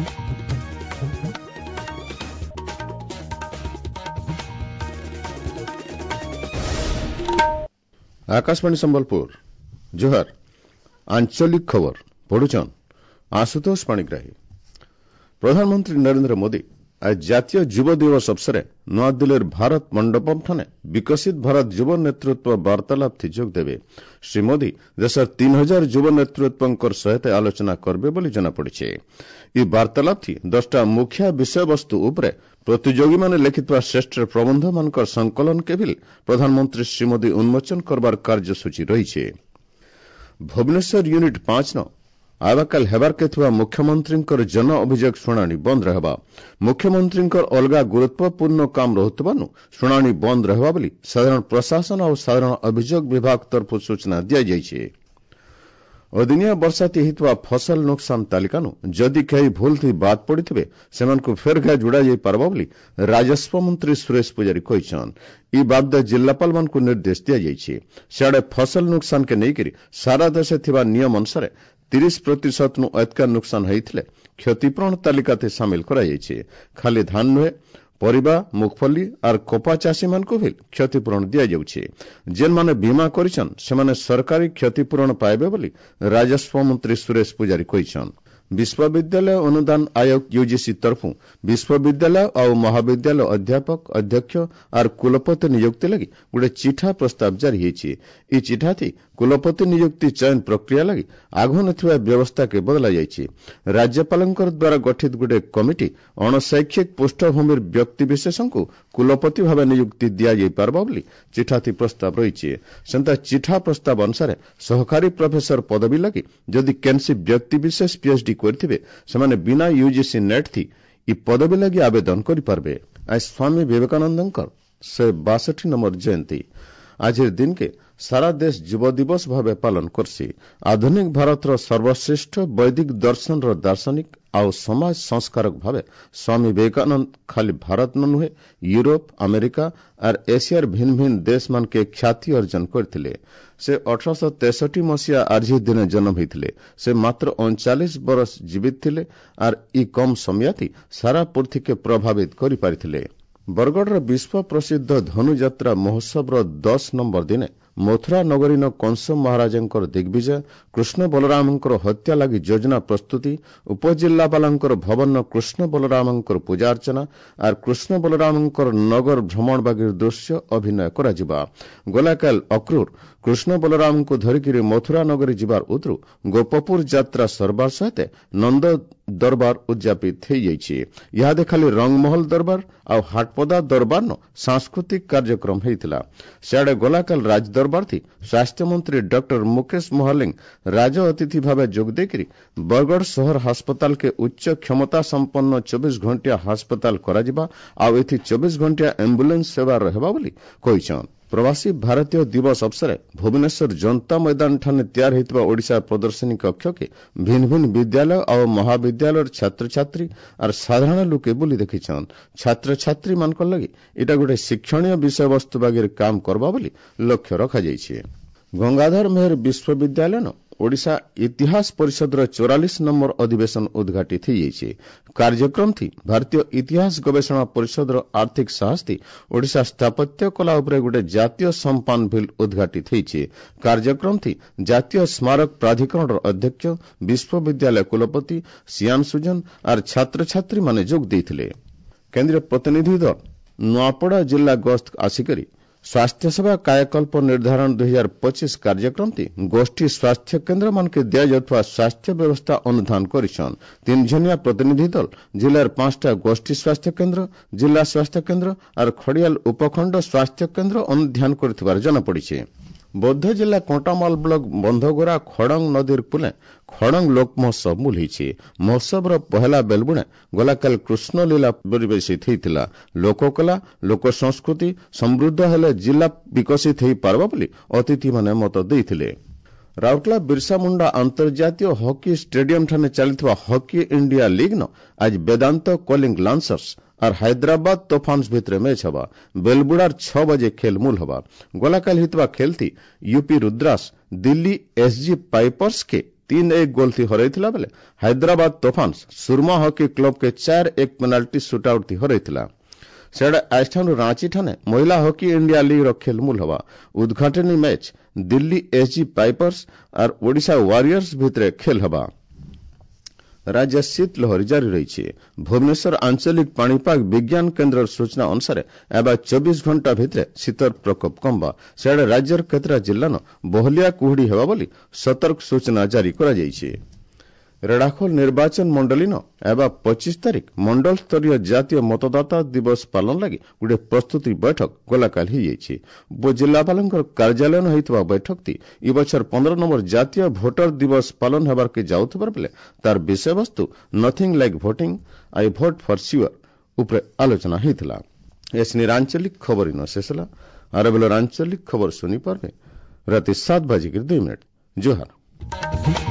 आकाशवाणी संबलपुर जोहार आंचलिक खबर पढ़ुचन आशुतोष पाणिग्राही। प्रधानमंत्री नरेंद्र मोदी आज जातीय युव दिवस अवसर नूआदिल्ली भारत मंडपम ठाने विकसित भारत युव नेतृत्व वार्तालाप थी जोग देवे। श्री मोदी देशर 3000 युव नेतृत्व सहित आलोचना करबे बोली जना पड़िछे। ई वार्तालाप थी 10टा मुख्य विषय वस्तु उपरे प्रतियोगी माने लिखित श्रेष्ठ प्रबंध मानकर संकलन के भी प्रधानमंत्री श्री मोदी उन्मोचन करबार कार्यसूची रही। भुवनेश्वर यूनिट 5 न आवाकाल हेबार के थुआ मुख्यमंत्री जन अभियोग शुणाणी बंद रहबा। मुख्यमंत्री अलगा गुरुत्वपूर्ण काम रहुतबानु शुणाणी बंद रहबा बोली साधारण प्रशासन और साधारण अभियोग विभाग तरफ सूचना दिया जाइछे। अदिनिया बरसाती हितवा फसल नुकसान तालिकानु जदि कहीं भूल थी बात पड़िथिबे सेमानकु फेर घा जुड़ा जाई पारबा बोली राजस्व मंत्री सुरेश पुजारी कहिछन। ई बाबद जिल्लापाल मानकु निर्देश दिया जाइछे। सियाडे फसल नुकसान के नेइकरी सारा देशे थिबा नियम अनुसार 30% नु अधिक नुकसान होइथिले क्षतिपूरण तालिका ते शामिल करा जाइछे। खाली धान नुहे परिबा मुगफली और कपा चाषी मान को भी क्षतिपूरण दिया जाउछे। जेन माने बीमा करिछन से माने सरकारी क्षतिपूरण पाइबे बोली राजस्व मंत्री सुरेश पुजारी कहिछन। विश्वविद्यालय अनुदान आयोग यूजीसी तरफु विश्वविद्यालय और महाविद्यालय अध्यापक अध्यक्ष और कुलपति नियुक्ति लगी गोटे चिठा प्रस्ताव जारी होइछे। ई चिठा थी कुलपति नियुक्ति चयन प्रक्रिया लगी आगु नथिबा व्यवस्था के बदला जाइछे। राज्यपालंकर द्वारा गठित गोटे कमिटी अणशैक्षिक पृष्ठभूमि व्यक्ति विशेषଙ୍କୁ कुलपति भाव नियुक्ति दिया जाई पारबा बोली चिठा थी प्रस्ताव रही। सेंता चिठा प्रस्ताव अनुसार सहकारी प्रोफेसर पदवी लगी जदि केनसी व्यक्ति विशेष पीएचडी करथिबे सेमाने बिना यूजीसी नेट थी ई पदवी लगी आवेदन करि पारबे। आज स्वामी विवेकानंदंकर 162 नंबर जयंती। आज दिन के सारा देश युव दिवस भाव पालन करसी। आधुनिक भारतर सर्वश्रेष्ठ वैदिक दर्शन रो दार्शनिक आउ समाज संस्कारक भावे स्वामी विवेकानंद खाली भारत न नुहे यूरोप अमेरिका और एशियार भिन्न भिन्न देश मान के ख्याति अर्जन करथिले। से 1863 मसीहा आज दिन जन्म होइथिले। से मात्र 39 बरस जीवित थिले और ई कम समय थी सारा पृथ्वी के प्रभावित करि पारिथिले। बरगढ़ विश्व प्रसिद्ध धनुयात्रा महोत्सव 10 नंबर दिन मथुरा नगरीन कंस महाराजंकर दिग्विजय कृष्ण बलरामंकर हत्या लगी योजना प्रस्तुति उपजिल्लापालंकर भवन कृष्ण बलरामंकर पूजा अर्चना और कृष्ण बलरामंकर नगर भ्रमण बागी दृश्य अभिनय करा। गलाकाल अक्रूर कृष्ण बलराम को धरिकी मथुरा नगरी जीवार उतरु गोपपुर यात्रा सरबार सहित नंद दरबार उद्यापित हो जाइए। यहाँ खाली रंगमहल दरबार और हाटपदा दरबार न सांस्कृतिक कार्यक्रम होता। सियाड़े गलाकाल राज दरबार थी स्वास्थ्य मंत्री डॉक्टर मुकेश मोहलिंग राज अतिथि भाव जोगदेकरी बरगढ़ शहर हास्पताल के उच्च क्षमता संपन्न 24 घंटिया हास्पताल करा आउ एथि 24 घंटिया एम्बुलेंस सेवा रहबा बोली कहिछन। प्रवासी भारतीय दिवस अवसर भुवनेश्वर जनता मैदान ठाने तैयार होता ओडिशा प्रदर्शनी कक्ष के भिन्न भिन्न विद्यालय और महाविद्यालय छात्र छात्री और साधारण लोके बुली देखिछन। छात्र छात्री मान लगी इटा गोटे शिक्षणीय विषय वस्तु बागी काम करबा बोली लक्ष्य रखा जाइछे। गंगाधर मेहर विश्वविद्यालय न ओडिशा इतिहास परिषद 44 नंबर अधिवेशन उद्घाटित हो जाइछे। कार्यक्रम थी भारतीय इतिहास गवेषणा परिषद आर्थिक साहस थी ओडिशा स्थापत्य कला उपरे गोटे जातीय सम्मान बिल उद्घाटित होइछे। कार्यक्रम थी जातीय स्मारक प्राधिकरण अध्यक्ष विश्वविद्यालय कुलपति सियान सुजन और छात्र छात्री माने जोग देथिले। केंद्रीय प्रतिनिधि दल नुआपड़ा जिला गस्त आसिकरी स्वास्थ्य सेवा कायाकल्प निर्धारण 2025 कार्यक्रम थी गोष्ठी स्वास्थ्य केन्द्र मान के दिया जाता स्वास्थ्य व्यवस्था अनुधान करिछन। 3 जनिया प्रतिनिधि दल जिलार 5टा गोष्ठी स्वास्थ्य केन्द्र जिला स्वास्थ्य केन्द्र और खड़ियाल उपखंड स्वास्थ्य केन्द्र अनुध्यान करथिबार जना पड़िछे। बौद्ध जिला कोंटामाल ब्लॉक बंधगोरा खड़ंग नदीर पुले खड़ंग लोक महोत्सव मुलही। महोत्सव पहला बेलबुणे गलाकाल कृष्ण लीला परिवेशित होता। लोककला लोक संस्कृति समृद्ध हेले जिला विकसित हो पारबा बोली अतिथि माने मत देइथिले। राउरकेला बिरसा मुंडा अंतर्जातीय हॉकी स्टेडियम ठाने चलता हॉकी इंडिया लीग न आज वेदांत कलिंग लांसर्स और हैदराबाद तोफान्स भितर मैच हवा। बेलबुड़ार 6 बजे खेल मूल हवा। गलाकाल हितवा खेल थी UP Rudras Delhi SG Pipers के 3-1 गोल थी हरैथिला बेले हैदराबाद तोफान्स सुरमा हॉकी क्लब के 4-1 पेनाल्टी शूटआउट थी हरैथिला। सेडे आजठानु रांची ठाने महिला हॉकी इंडिया लीग रो खेलमूल हवा। उद्घाटनी मैच दिल्ली एसजी पाइपर्स और ओडिशा वॉरियर्स भितरे खेल हवा। राज्य शीत लहरी जारी रही। भुवनेश्वर आंचलिक पाणीपाग विज्ञान केन्द्र सूचना अनुसार एवं 24 घंटा भितर शीतर प्रकोप कमबा। सेडे राज्यर केतरा जिल्लान बहलिया कुहुड़ी हेबा बोली सतर्क सूचना जारी करा जायछि। रेड़ाखोल निर्वाचन मंडलीन एवं 25 तारीख मंडल स्तरीय जातीय मतदाता दिवस पालन लगी गोटे प्रस्तुति बैठक गलाकाल हो जिलापाल कार्यालय होता बैठक थी इ बछर 15 नंबर जातीय भोटर दिवस पालन होबार के जाउथबार बेले तार विषय वस्तु nothing like voting I vote for sure उपरे आलोचना होता। एसनी आंचलिक खबर इन शेष है। आर बेलर आंचलिक खबर सुनी पारे राति 7:02 जोहार।